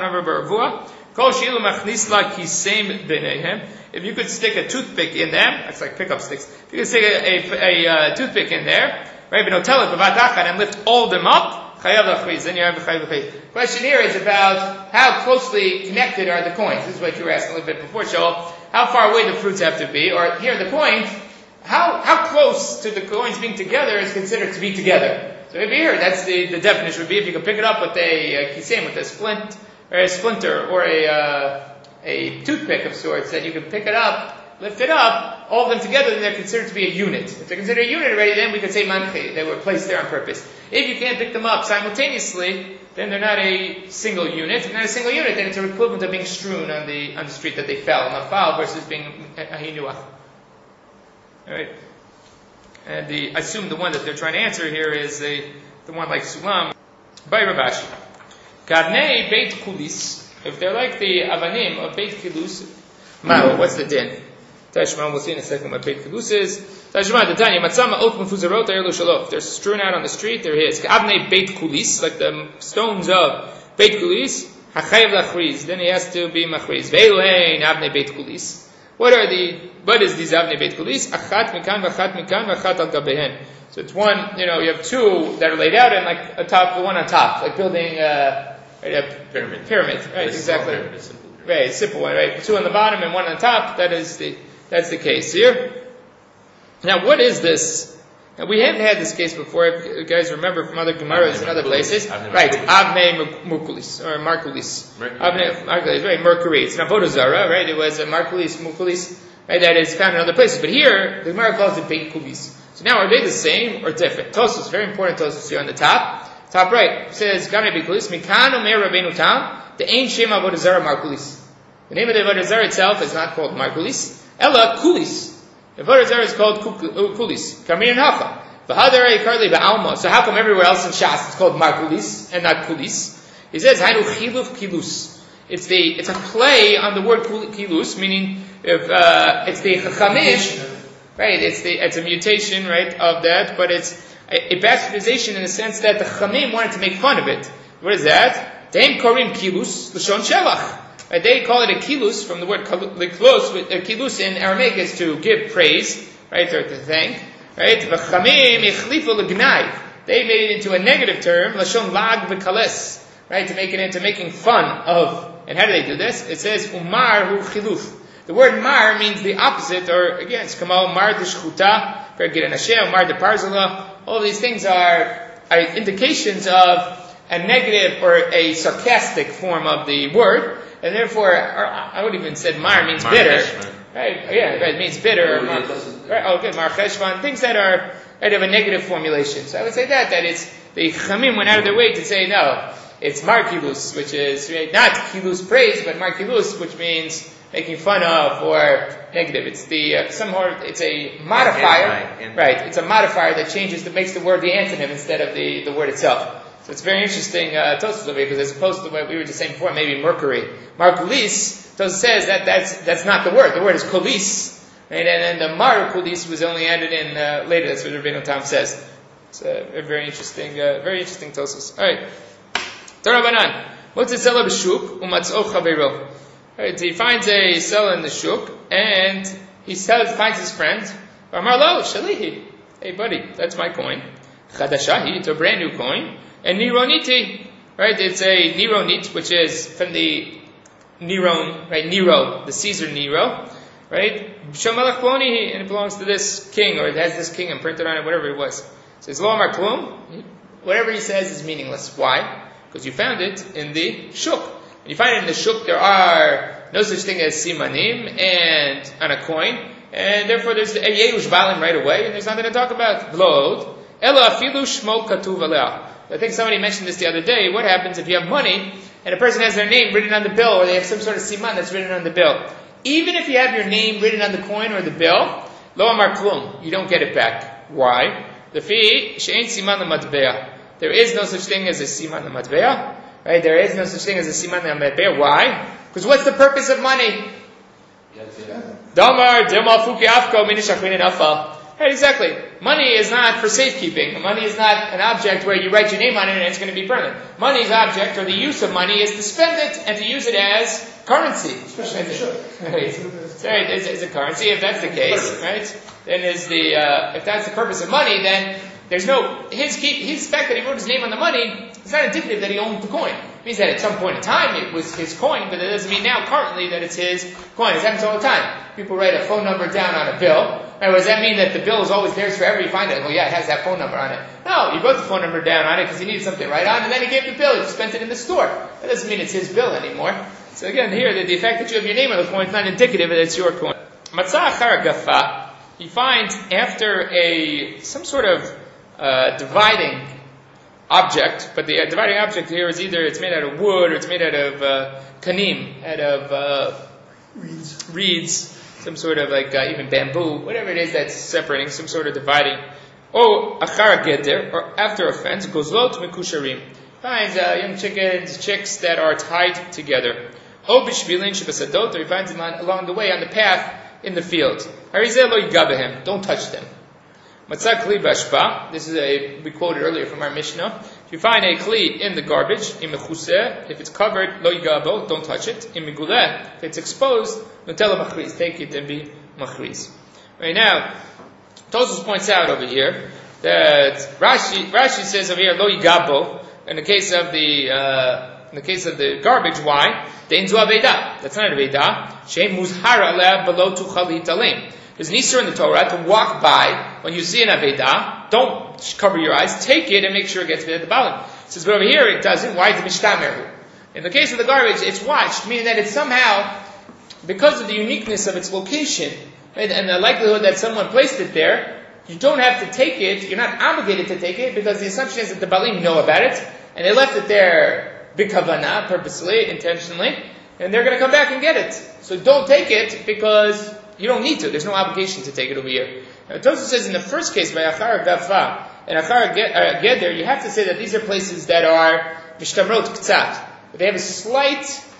S1: If you could stick a toothpick in them, that's like pickup sticks. If you could stick a, a, a, a toothpick in there, right, but no tell it, and lift all of them up, then you have a chayav l'chayz. Question here is about how closely connected are the coins. This is what you were asking a little bit before, Shaul. How far away the fruits have to be, or here the coins, how how close to the coins being together is considered to be together. So over here, that's the, the definition would be if you can pick it up with a, a kisem, with a splint, or a splinter, or a uh, a toothpick of sorts, that you can pick it up, lift it up, all of them together, then they're considered to be a unit. If they're considered a unit already, then we could say manche, they were placed there on purpose. If you can't pick them up simultaneously, then they're not a single unit. If they're not a single unit, then it's an equivalent of being strewn on the on the street that they fell, nafal, versus being a hinuach. Alright? And the, I assume the one that they're trying to answer here is the, the one like Sulam, by Rabashi. Karnei Beit Kulis, if they're like the Avanim of Beit Kilus, Mao, what's the din? Tashma, we'll see in a second what Beit Kilus is. Tashma, the Tanya, Matzama Ot Mefuzarot Ayelu Shalof. They're strewn out on the street, they're his. Avnei Beit Kulis, like the stones of Beit Kulis, Hachayev Lachriz, then he has to be Machriz. Veilein Avnei Beit Kulis. What are the, what is these Avnei Beit Kulis? Achat Mikan, Vachat Mikan, Vachat Al Gabehen. So it's one, you know, you have two that are laid out and like a top, the one on top, like building a, a pyramid. Pyramid, right, exactly. Pyramid, simple pyramid. Right, simple one, right? Two on the bottom and one on top, that is the, that's the case here. Now what is this? Now we haven't had this case before, if you guys remember from other Gemaras and other places. Right, Avnei Merkulis, or Markulis. Avnei Markulis, right, Mercury. It's not Avodah Zarah, right? It was a Markulis, Merkulis, right, that is found in other places. But here, the Gemara calls it Beit Kulis. So now are they the same or different? Tosos, very important Tosos here on the top. Top right, it says, Gamnei Beit Kulis, Mikan Omer Rabbeinu Tam, the Ein Shem Avodah Zarah Markulis. The name of the Avodah Zarah itself is not called Markulis, Ella Kulis. The Avodah Zarah is called Kulis. Kamir and Hacha. V'hadarei karli ba'alma. So how come everywhere else in Shas it's called Markulis and not Kulis? He says, Hainu chiluf kilus. it's the it's a play on the word kilus, meaning if uh, it's the chachamim, right? It's the it's a mutation, right, of that, but it's a, a bastardization in the sense that the chachamim wanted to make fun of it. What is that? Deim korim kilus l'shon shelach. Right, they call it a kilus from the word kilus. A kilus in Aramaic is to give praise, right, or to thank, right? V'chamim ichlifu l'gnai. They made it into a negative term, lashon lag v'kales, right, to make it into making fun of. And how do they do this? It says umar hu chiluf. The word mar means the opposite, or again, it's kamal mar de shchuta, vergir nashem, mar de parzala. All these things are, are indications of a negative or a sarcastic form of the word. And therefore, or I would even said mar means mar bitter, cheshvan. Right? Yeah, right, it means bitter. Mar, right? Oh, good, mar cheshvan, things that are out of a negative formulation. So I would say that that it's the chamim went out of their way to say no, it's mar kilus, which is right, not kilus praise, but mar kilus, which means making fun of or negative. It's the uh, somehow it's a modifier, right? It's a modifier that changes that makes the word the antonym instead of the, the word itself. So it's very interesting, uh, Tosfos over here, because as opposed to what we were just saying before, maybe mercury. Markulis, Tosfos says that that's, that's not the word. The word is kolis. Right? And then the mar kulis was only added in, uh, later. That's what Rabbeinu Tam says. It's a uh, very interesting, uh, very interesting Tosfos. Alright. Tarabanan. What's a seller b'shuk? Umatz'o chaveiro. Alright, so he finds a seller in the shuk, and he sells, finds his friend. Amar lo, shalihi. Hey buddy, that's my coin. Chadashahi, it's a brand new coin. And Nironiti, right? It's a Nironit, which is from the Neron, right? Nero, the Caesar Nero, right? Shomalach Ploni, and it belongs to this king, or it has this king imprinted on it, whatever it was. It says, Lo Amar Klum, whatever he says is meaningless. Why? Because you found it in the Shuk. When you find it in the Shuk, there are no such thing as Simanim and on a coin, and therefore there's a Yerush Balim right away, and there's nothing to talk about. V'lo Ela Afilu Shmo Katuv Aleh. I think somebody mentioned this the other day. What happens if you have money and a person has their name written on the bill, or they have some sort of siman that's written on the bill? Even if you have your name written on the coin or the bill, lo amar klum, you don't get it back. Why? The fee she'ain siman l'matbeah. There is no such thing as a siman l'matbeah, right? There is no such thing as a siman l'matbeah. Why? Because what's the purpose of money? Damar demal fuki afko minish achrin afal. Right, exactly. Money is not for safekeeping. Money is not an object where you write your name on it and it's going to be permanent. Money's object, or the use of money, is to spend it and to use it as currency.
S2: Especially if you
S1: Right. Right. It's, it's a currency. If that's the case, right? Then is the uh, if that's the purpose of money, then there's no his keep his fact that he wrote his name on the money. It's not indicative that he owned the coin. It means that at some point in time it was his coin, but it doesn't mean now currently that it's his coin. It happens all the time. People write a phone number down on a bill. Now, does that mean that the bill is always theirs forever? You find it, well, yeah, it has that phone number on it. No, he wrote the phone number down on it because he needed something to write on, and then he gave the bill. He spent it in the store. That doesn't mean it's his bill anymore. So again, here, the, the fact that you have your name on the coin is not indicative that it's your coin. Matzah achar gafa, he finds after a some sort of uh, dividing object, but the uh, dividing object here is either it's made out of wood or it's made out of uh, kanim, out of uh,
S2: reeds.
S1: reeds. Some sort of like uh, even bamboo, whatever it is that's separating, some sort of dividing. Oh, achar geder, or after a fence, gozlot mekusharim. Finds uh, young chickens, chicks that are tied together. Oh, bishvilin shebesadot, or he finds them on, along the way on the path in the field. Harizeh lo yigabehem, don't touch them. Matzah kli bashpa, this is a, we quoted earlier from our Mishnah. If you find a kli in the garbage, im mechuseh, if it's covered, lo yigabo, don't touch it. Im miguleh, if it's exposed, notela machriz, take it and be machriz. Right now, Tosfos points out over here that Rashi, Rashi says over here, lo yigabo, in the case of the, uh, in the case of the garbage, why? Deinzu aveda. That's not aveda. She'em muzhar aleh below tuchal hitalim. There's an Easter in the Torah to walk by when you see an Avedah. Don't cover your eyes. Take it and make sure it gets at the bottom. It says, but over here it doesn't. Why is it mishtamer? In the case of the garbage, it's watched, meaning that it's somehow, because of the uniqueness of its location, right, and the likelihood that someone placed it there, you don't have to take it. You're not obligated to take it because the assumption is that the Balim know about it and they left it there b'kavana, purposely, intentionally, and they're going to come back and get it. So don't take it because you don't need to. There's no obligation to take it over here. Now, Tosfos says in the first case, by achar gafa and achar geder, you have to say that these are places that are mishtamrot k'tzat. They have a slight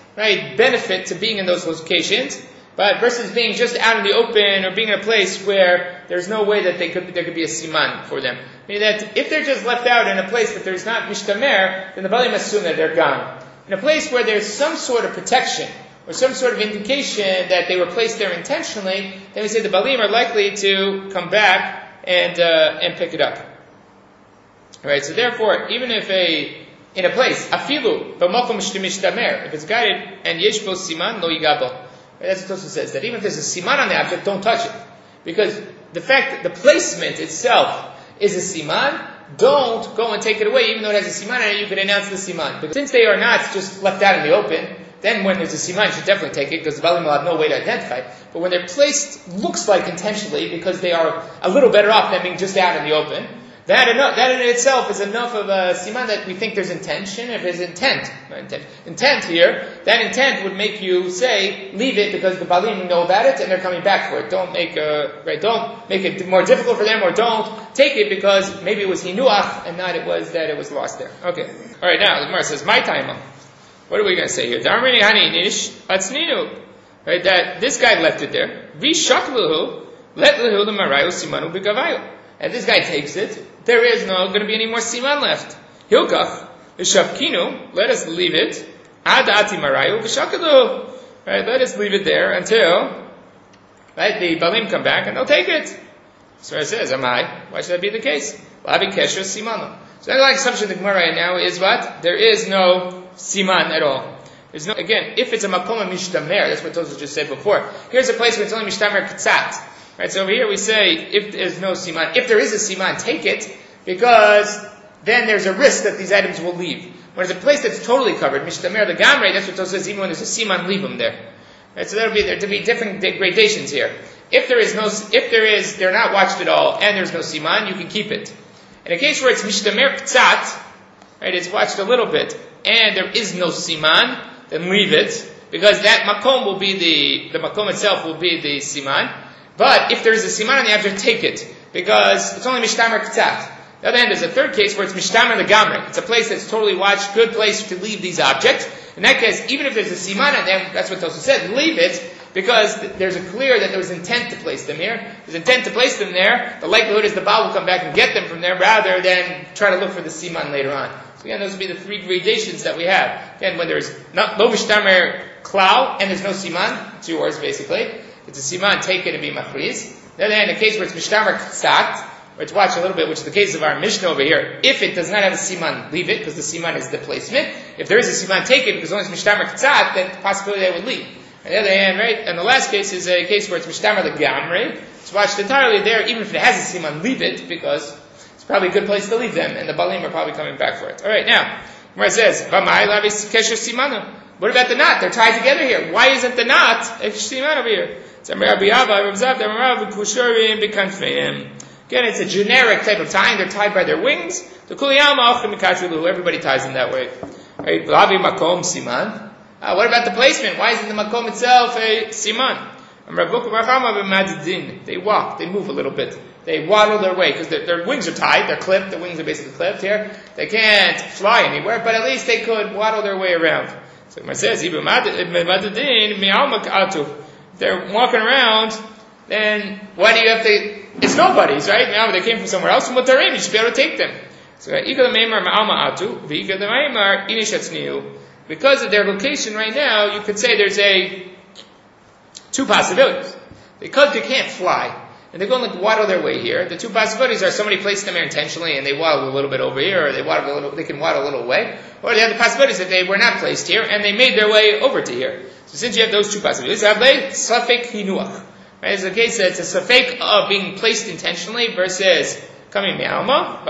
S1: right, benefit to being in those locations, but versus being just out in the open or being in a place where there's no way that they could there could be a siman for them. Meaning that if they're just left out in a place that there's not mishtamer, then the balim assume that they're gone. In a place where there's some sort of protection or some sort of indication that they were placed there intentionally, then we say the balim are likely to come back and uh, and pick it up. All right. So therefore, even if a in a place afilu b'makom mishtamer, if it's guided and yesh bo siman lo yigabo. That's what Tosfos says, that even if there's a siman on the object, don't touch it. Because the fact that the placement itself is a siman, don't go and take it away, even though it has a siman on it, you could announce the siman. But since they are not just left out in the open, then when there's a siman, you should definitely take it, because the balim will have no way to identify it. But when they're placed, looks like intentionally, because they are a little better off than being just out in the open, That, enough, that in itself is enough of a siman that we think there's intention. If there's intent, intent, intent here, that intent would make you say, leave it because the balim know about it and they're coming back for it. Don't make a, right, don't make it more difficult for them, or don't take it because maybe it was hinuach and not it was that it was lost there. Okay. Alright, now the Gemara says, my time. What are we going to say here? Right, that this guy left it there. Vishakluhu, let lehu the marayu simanu b'gavayu. And this guy takes it. There is no going to be any more siman left. Hilkach, v'shavkinu, let us leave it. Ad ati marayu v'shakadu. Right, let us leave it there until, right, the balim come back and they'll take it. So it says, Amai, why should that be the case? Lavi kesher simanu. So the assumption of the Gemara right now is what? There is no siman at all. There's no, again, if it's a makom mishtamer, that's what Tosfos just said before. Here's a place where it's only mishtamer katzat. Right, so over here we say, if there's no siman, if there is a siman, take it, because then there's a risk that these items will leave. Whereas a place that's totally covered, mishtamer the gamre, that's what Tosfos says, even when there's a siman, leave them there. Right, so there'll be, there to be different gradations here. If there is no, if there is, they're not watched at all, and there's no siman, you can keep it. In a case where it's mishtamer k'tzat, right, it's watched a little bit, and there is no siman, then leave it, because that makom will be the, the makom itself will be the siman. But if there is a siman on the object, take it, because it's only mishtamer k'tzat. On the other hand, there's a third case where it's mishtamer the gamre. It's a place that's totally watched, good place to leave these objects. In that case, even if there's a siman on them, that's what Tosfos said, leave it, because there's a clear that there was intent to place them here. There's intent to place them there. The likelihood is the Baal will come back and get them from there, rather than try to look for the siman later on. So again, those would be the three gradations that we have. Again, when there's no mishtamer klau, and there's no siman, it's yours basically. It's a siman, take it and be machriz. Then in a case where it's mishtamer k'tzat, or it's watched a little bit, which is the case of our Mishnah over here, if it does not have a siman, leave it, because the siman is the placement. If there is a siman, take it, because only it's mishtamer k'tzat, then the possibility that it would leave. On the other hand, right, and the last case is a case where it's mishtamer the gamre. It's watched entirely there, even if it has a siman, leave it, because it's probably a good place to leave them, and the balim are probably coming back for it. Alright, now, where it says, V'mai lavis kesher simanu. What about the knot? They're tied together here. Why isn't the knot a siman over here? Again, it's a generic type of tying. They're tied by their wings. Everybody ties them that way. Right? Uh, what about the placement? Why isn't the makom itself a siman? They walk, they move a little bit. They waddle their way, because their, their wings are tied, they're clipped, the wings are basically clipped here. They can't fly anywhere, but at least they could waddle their way around. So it says, if they're walking around, then why do you have to, it's nobody's, right? Now they came from somewhere else, and what they're in, you should be able to take them. So, because of their location right now, you could say there's a two possibilities. Because they can't fly, and they're going to waddle their way here, the two possibilities are somebody placed them here intentionally and they waddle a little bit over here, or they waddle a little, they can waddle a little away, or the other possibility is that they were not placed here and they made their way over to here. So since you have those two possibilities, safek hinuach. Right? It's a case that it's a safek of being placed intentionally versus coming me'alma.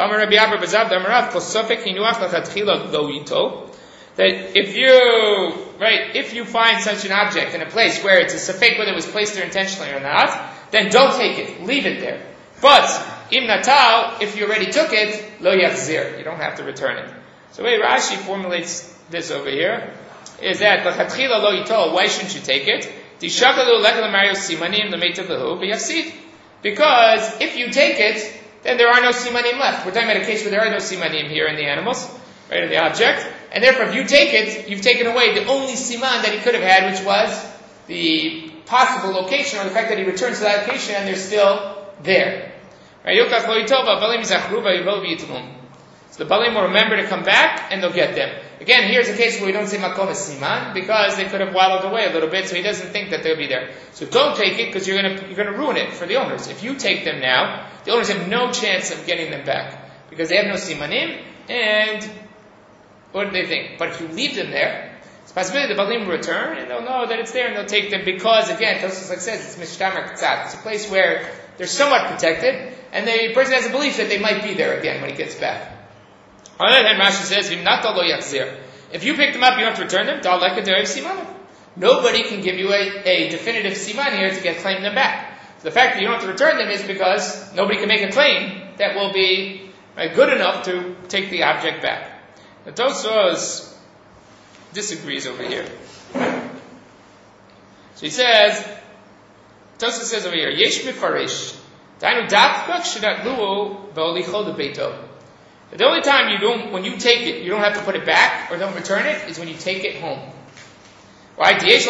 S1: That if you, right, if you find such an object in a place where it's a safek whether it was placed there intentionally or not, then don't take it, leave it there. But, im natal, if you already took it, lo yachzir, you don't have to return it. So the way Rashi formulates this over here, is that, l'chatchila lo yitol, why shouldn't you take it? Tishakalu lekal mario simanim l'meitav lehu v'yafsid. Because if you take it, then there are no simanim left. We're talking about a case where there are no simanim here in the animals, right, in the object. and therefore if you take it, you've taken away the only siman that he could have had, which was the possible location, or the fact that he returns to that location and they're still there. Right? So the Balim will remember to come back and they'll get them. Again, here's a case where we don't say makom as siman because they could have waddled away a little bit, so he doesn't think that they'll be there. So don't take it because you're going to you're going to ruin it for the owners. If you take them now, the owners have no chance of getting them back because they have no simanim. And what do they think? But if you leave them there, it's a possibility the Balim will return and they'll know that it's there and they'll take them because, again, Tosfos like says, it's mishtamar k'tzat. It's a place where they're somewhat protected and the person has a belief that they might be there again when he gets back. On the other hand, Rashi says, if you pick them up, you don't have to return them. Nobody can give you a, a definitive siman here to get claim them back. So the fact that you don't have to return them is because nobody can make a claim that will be right, good enough to take the object back. The Tosfos disagrees over here. So he says, Tosfos says over here, Yesh mifarish, dainu dafka shedatluo ba'olicho lebeito. The only time you don't, when you take it, you don't have to put it back or don't return it, is when you take it home. Why? Because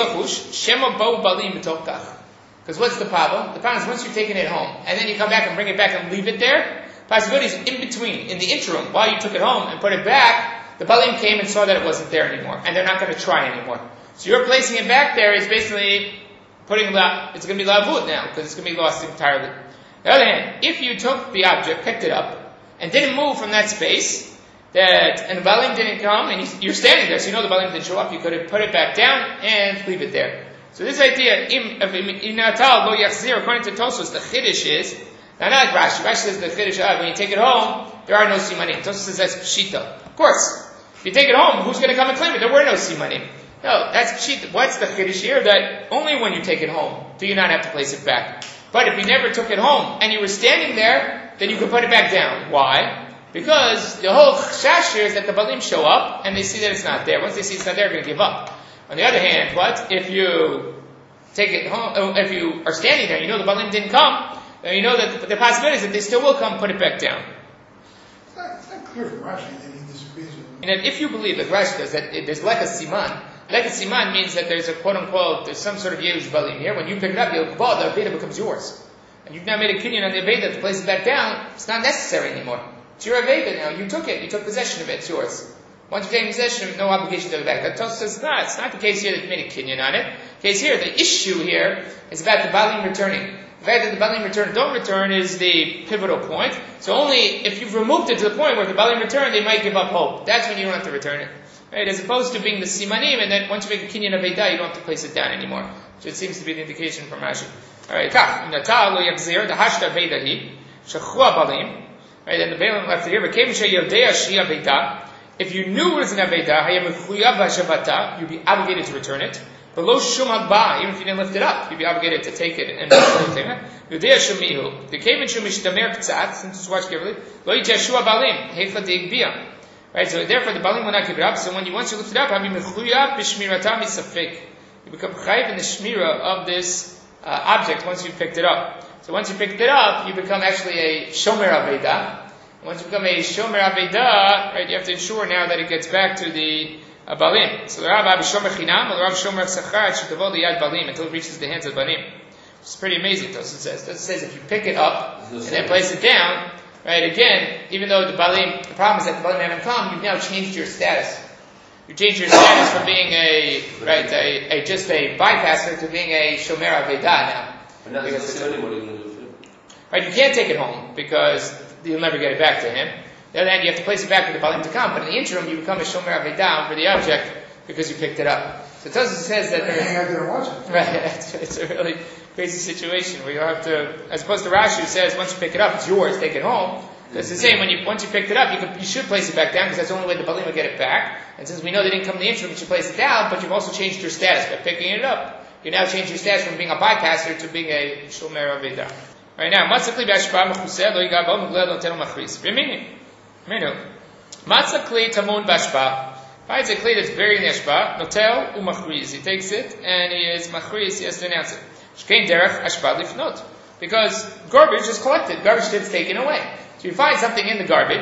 S1: what's the problem? The problem is once you've taken it home, and then you come back and bring it back and leave it there, possibilities in between, in the interim, while you took it home and put it back, the Balim came and saw that it wasn't there anymore, and they're not going to try anymore. So you're placing it back there is basically putting, la, it's going to be lavut now, because it's going to be lost entirely. On the other hand, if you took the object, picked it up, and didn't move from that space, that and the Balim didn't come, and you're standing there, so you know the Balim didn't show up, you could have put it back down and leave it there. So this idea, im, of inatal lo yachzir, according to Tosfos, the chiddush is, now not Rashi, Rashi says the chiddush, uh, when you take it home, there are no simanim. Tosfos says that's pshita. Of course, if you take it home, who's going to come and claim it? There were no simanim. No, that's pshita. What's the chiddush here? That only when you take it home do you not have to place it back. But if you never took it home, and you were standing there, then you can put it back down. Why? Because the whole chash here is that the Balim show up and they see that it's not there. Once they see it's not there, they're going to give up. On the other hand, what? If you take it home, if you are standing there, you know the Balim didn't come, then you know that the, the possibility is that they still will come, put it back down.
S2: It's not, it's not clear from Rashi that he disagrees with him.
S1: And if you believe that Rashi does, that it, there's like a siman, like a siman means that there's a quote unquote, there's some sort of Yerush Balim here. When you pick it up, you'll, well, the Aveda becomes yours. And you've now made a kinyan on the Aveda to place it back down, it's not necessary anymore. It's your Aveda now, you took it, you took possession of it, it's yours. Once you take possession of it, no obligation to give it back. That Tosfos says, no, it's not the case here that you made a kinyan on it. The case here, the issue here is about the Balim returning. The fact that the Balim return, don't return is the pivotal point. So only if you've removed it to the point where if the Balim return, they might give up hope. That's when you don't have to return it. Right? As opposed to being the simanim, and then once you make a kinyan of Aveda, you don't have to place it down anymore. Which it seems to be the indication from Rashi. Alright, kach, natal lo yachzir, the hashta Avedahi, shachua Balim. Right, and the Balim left it here, but came sheyodea shi Aveda. If you knew it was an Aveda, hayam mechuyav v'shavata, you'd be obligated to return it. But lo shum hagba, even if you didn't lift it up, you'd be obligated to take it and return it. Yodea shumihu, the came in shumishtamer k'tzat, since you watch carefully, lo yiteshua Balim, heifa de'igbiya. Right, so therefore the Balim will not give it up, so when you, once you lift it up, hayam mechuyav b'shmirata misafik. You become chayiv in the shmira of this uh, object once you picked it up. So once you picked it up, you become actually a shomer aveda. Once you become a shomer aveda, right, you have to ensure now that it gets back to the uh, Balim. So the Rav Abi shomer chinam, the Rav shomer sachar, shutavol yad Balim, until it reaches the hands of Balim. It's pretty amazing, Tosfos says. Tosfos says if you pick it up and then place it down, right, again, even though the Balim, the problem is that the Balim haven't come, you've now changed your status. You change your status from being a, right, a, a just a bypasser to being a shomer aveda now.
S4: But not necessarily what are you going to do with it?
S1: Right, you can't take it home because you'll never get it back to him. On the other hand, you have to place it back for the Balim to come, but in the interim, you become a shomer aveda for the object because you picked it up. So Tosfos says that there's,
S2: hang out there and watch it.
S1: right, it's, it's a really crazy situation where you have to, as opposed to Rashi who says once you pick it up, it's yours, take it home. It's the same, when you, once you picked it up, you, could, you should place it back down because that's the only way the Balim will get it back. And since we know they didn't come in the interim, you should place it down, but you've also changed your status by picking it up. You now change your status from being a bypasser to being a shomer aveda. Right now, matzah kli b'ashpa mechuseh lo yiga bo mugleil lo tenu machris. V'minu, minu, matzah kli tamun b'ashpa. Finds a kli that's buried in the ashpa, notel u'machriz. He takes it and he is machriz. He has to announce it. Shkein derech ashpa lifnot, because garbage is collected, garbage gets taken away. So you find something in the garbage,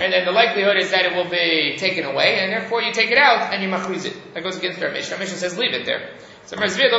S1: and then the likelihood is that it will be taken away, and therefore you take it out and you machriz it. That goes against our Mishnah. Our Mishnah says leave it there. So right, so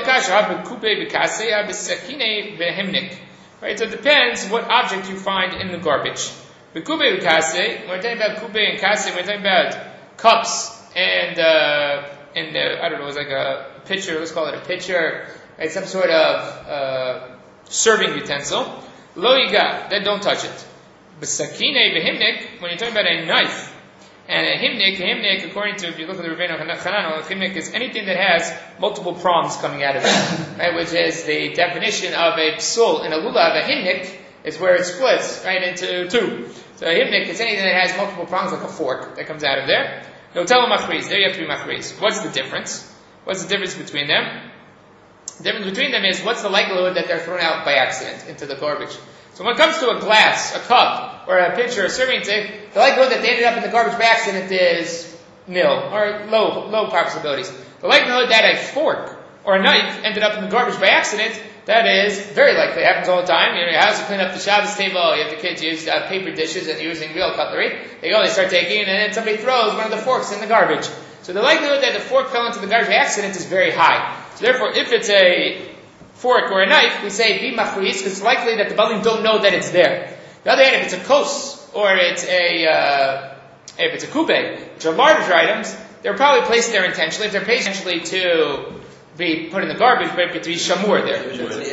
S1: it depends what object you find in the garbage. When we're talking about kube and kase, we're talking about cups and uh, and uh, I don't know, it's like a pitcher. Let's call it a pitcher, right? Some sort of uh, serving utensil. Lo yiga, then don't touch it. B'sakine b'himnik, when you're talking about a knife and a himnik, a himnik, according to if you look at the Rebbeinu Hanan, a himnik is anything that has multiple prongs coming out of it, right? Which is the definition of a psul in a lulav. A himnik is where it splits right into two. So a himnik is anything that has multiple prongs, like a fork that comes out of there. No, tell them machriz. There you have to be machriz. What's the difference? What's the difference between them? The difference between them is what's the likelihood that they're thrown out by accident into the garbage. So when it comes to a glass, a cup, or a pitcher, a serving stick, the likelihood that they ended up in the garbage by accident is nil, or low, low possibilities. The likelihood that a fork or a knife ended up in the garbage by accident, that is very likely. It happens all the time. You know, your house, you clean up the Shabbos table, you have the kids use uh, paper dishes and using real cutlery. They go, they start taking, and then somebody throws one of the forks in the garbage. So the likelihood that the fork fell into the garbage by accident is very high. So therefore, if it's a fork or a knife, we say be machris, because it's likely that the balim don't know that it's there. On the other hand, if it's a kos, or it's a, uh, if it's a kupe, which are larger items, they're probably placed there intentionally. If they're placed intentionally to be put in the garbage, but to be shamur there.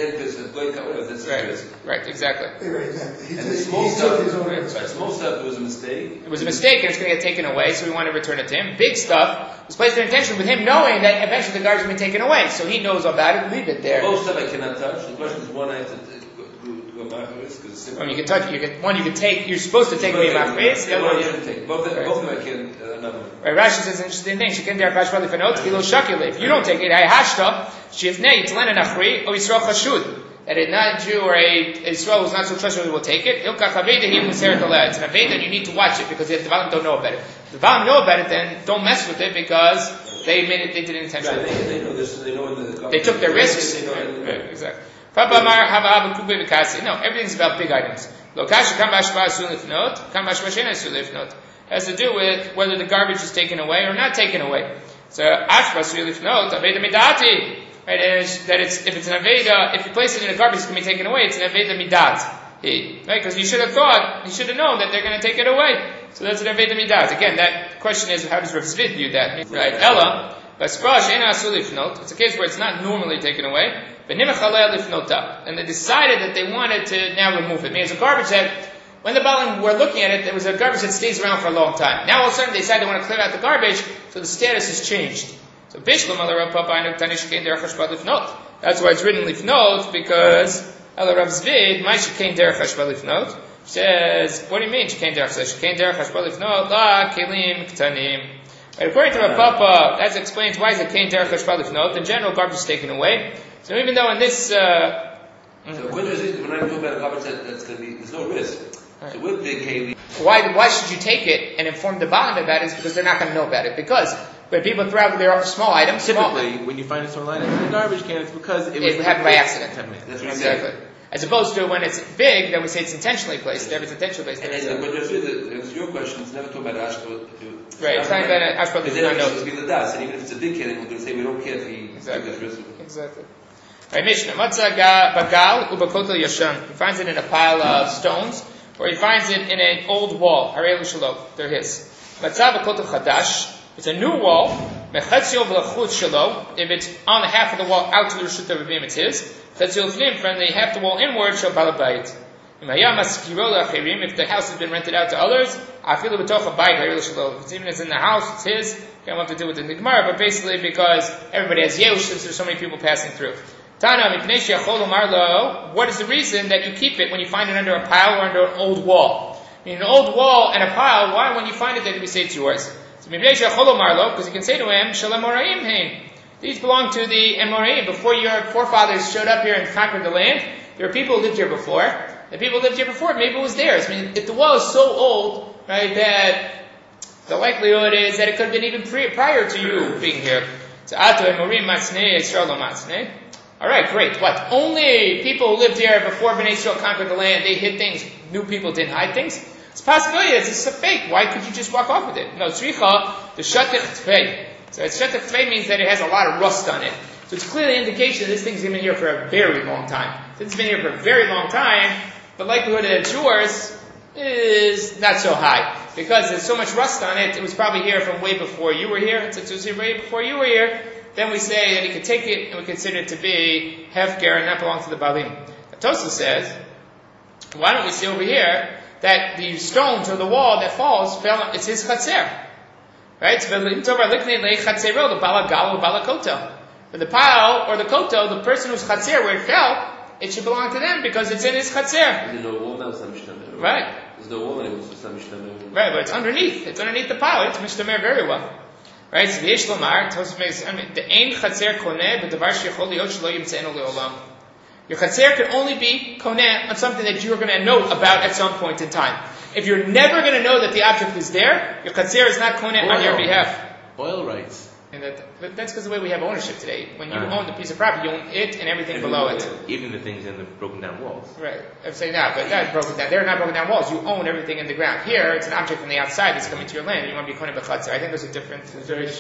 S1: Right, right, exactly.
S2: Right, exactly. He,
S4: And
S2: he,
S4: the small
S2: he
S4: stuff,
S2: took his own
S4: right,
S2: risk.
S4: small stuff, it was a mistake.
S1: It was a mistake and it's going to get taken away, so we want to return it to him. Big stuff was placed there intentionally with him knowing that eventually the garbage will be taken away, so he knows about it, leave it there.
S4: Most stuff I cannot touch. The question is, one, I have to t- go, go, go back because it's simple.
S1: Well, you can touch it. You can, one you can take, you're supposed to take away my face, the
S4: The
S1: other
S4: one
S1: one
S4: you
S1: you
S4: shouldn't take. Both,
S1: Right.
S4: both of them I can, uh, another one.
S1: Right, Rashi says an interesting thing. She can there Rashi probably fanot kilo shakil. If you don't take it, I hashta shivnei yitlena nachri or yisrael chashud. That a non-Jew or a Israel who's not so trustworthy will take it. It's an aveda and you need to watch it because if the Balam don't know about it. If the Balam know about it, then don't mess with it because they made it, they did it intentionally.
S4: Right, they, they know this, they know in the...
S1: They took their risks.
S4: They know
S1: Right,
S4: in the-
S1: right, exactly. No, everything's about big items. It has to do with whether the garbage is taken away or not taken away. So, right, and it's, that it's, if it's an Aveda, if you place it in a garbage, it's going to be taken away, it's an Aveda Midat. Right, because you should have thought, you should have known that they're going to take it away. So that's an Aveda Midat. Again, that question is, how does Rav Zvid view that? Right, Ella, it's a case where it's not normally taken away, but and they decided that they wanted to now remove it. I mean, it's a garbage that, when the Balim were looking at it, there was a garbage that stays around for a long time. Now all of a sudden they decide they want to clear out the garbage, so the status has changed. So Bishlam Rav Papa that's why it's written Lifnot, because Ela Rav Zvid, my Shekain Derech Hashba Lifnot, says, what do you mean Shekain Derech? Shekain Derech Hashba Lifnot, La Kelim Ktanim. Right, according to Rav Papa, that explains why is it Kein Derech Hashba Lifnot. In general, garbage is taken away. So even though in this, uh,
S4: So according to this, we're not talking about a garbage that, that's going to be, there's no risk.
S1: Right.
S4: So with the Kaylee,
S1: why why should you take it and inform the Balim about it? Is because they're not going to know about it. Because when people throw out their small items, small,
S3: Typically, when you find a small item in the garbage can, it's because it was
S1: it happened by accident.
S4: that's what I'm
S1: Exactly.
S4: saying.
S1: As opposed to when it's big, then we say it's intentionally placed there. It's intentionally placed
S4: And,
S1: there.
S4: and
S1: So-
S4: but just to answer your question, it's never talking about Ashko.
S1: Right, it's not about an Ashko
S4: Because
S1: does not
S4: then
S1: know.
S4: it's going to be the das, and even if it's a big kid, we're going to say we don't care if he
S1: Exactly.
S4: took this risk.
S1: Exactly. Right, Mishnah. Matzah ga- bagal ubakotel yashan. He finds it in a pile of stones, or he finds it in an old wall. Harei l'shalom. They're his. Matzah bakotel chadash. It's a new wall. Mechatzio v'lachut shalo. If it's on the half of the wall out to the Rishut Ravim, it's his. Chatzio l'fnim, from the half the wall inward, shal balabayit. If the house has been rented out to others, if it's even it's in the house, it's his. Can't have to do with the Gemara, but basically because everybody has Yehush, there's so many people passing through. Tana, what is the reason that you keep it when you find it under a pile or under an old wall? I mean, an old wall and a pile, why when you find it then do we say it's yours? So because you can say to him, Shalem Moraim Hain. These belong to the Amoraim. Before your forefathers showed up here and conquered the land, there were people who lived here before. The people who lived here before, maybe it was theirs. I mean, if the wall is so old, right, that the likelihood is that it could have been even pre- prior to you being here. So, alright, great. What? Only people who lived here before Bnei Yisrael conquered the land, they hid things. New people didn't hide things. It's a possibility. It's a fake. Why could you just walk off with it? No, tzricha the shatich tvei. So shatich tvei means that it has a lot of rust on it. So it's clearly an indication that this thing's been here for a very long time. Since it's been here for a very long time, the likelihood that it's yours is not so high. Because there's so much rust on it, it was probably here from way before you were here. Since it was here way before you were here, then we say that he could take it and we consider it to be hefker and not belong to the balim. Tosa says, why don't we see over here that the stones or the wall that falls fell, it's his chatzer. Right? For the pile or the koto, the person whose chatzer where it fell, it should belong to them because it's in his chatzer.
S4: There's no wall now,
S1: right?
S4: There's no wall anymore, so it's
S1: right, but it's underneath. It's underneath the pile. It's mishtamer very well. Right? So the Yesh Lomar, the ein chatzer koneh, but the var shechol liot shelo yimtzeinu leolam. Your chatzer can only be koneh on something that you're going to know about at some point in time. If you're never going to know that the object is there, your chatzer is not koneh on your behalf.
S3: Oil rights.
S1: And that, but that's because of the way we have ownership today. When you
S3: uh-huh.
S1: own the piece of property, you own it and everything and below it.
S3: Even the things in the broken down walls.
S1: Right. I'm saying that, but that's broken down. They're not broken down walls. You own everything in the ground. Here, it's an object from the outside that's coming to your land. You want to be koneh b'chatzer. I think there's a difference.